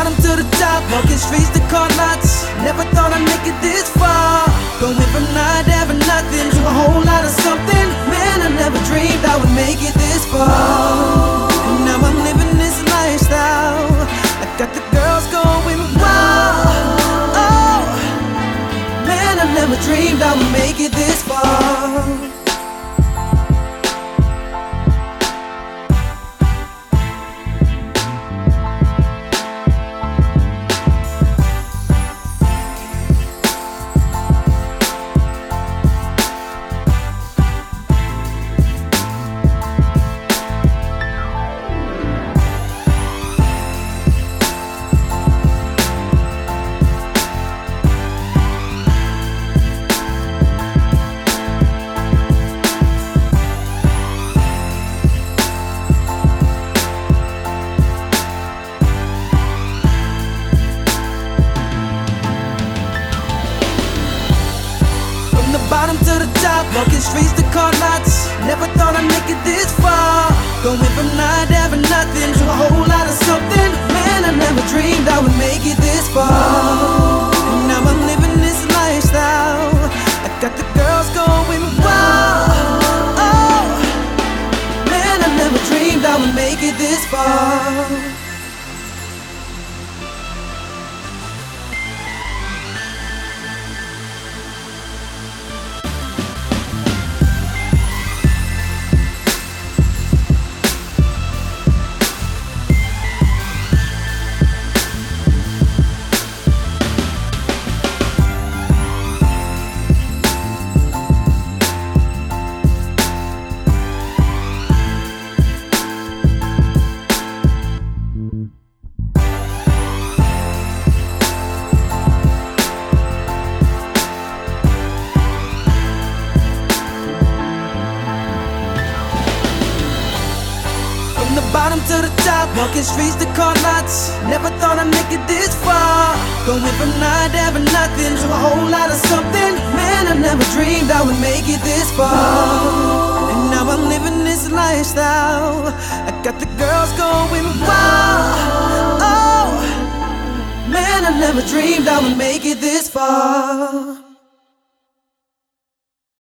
bottom to the top, walking streets to car lots. Never thought I'd make it this far. Going from not having nothing to a whole lot of something. Man, I never dreamed I would make it this far. And now I'm living this lifestyle. I got the girls going wild. Oh, man, I never dreamed I would make it this far. Bottom to the top, walking streets to car lots. Never thought I'd make it this far. Going from not having nothing to a whole lot of something. Man, I never dreamed I would make it this far. And now I'm living this lifestyle. I got the girls going wild. Oh, man, I never dreamed I would make it this far. From the bottom to the top, walking streets to car lots. Never thought I'd make it this far. Going from not having nothing to a whole lot of something. Man, I never dreamed I would make it this far. And now I'm living this lifestyle. I got the girls going wild. Oh, man, I never dreamed I would make it this far.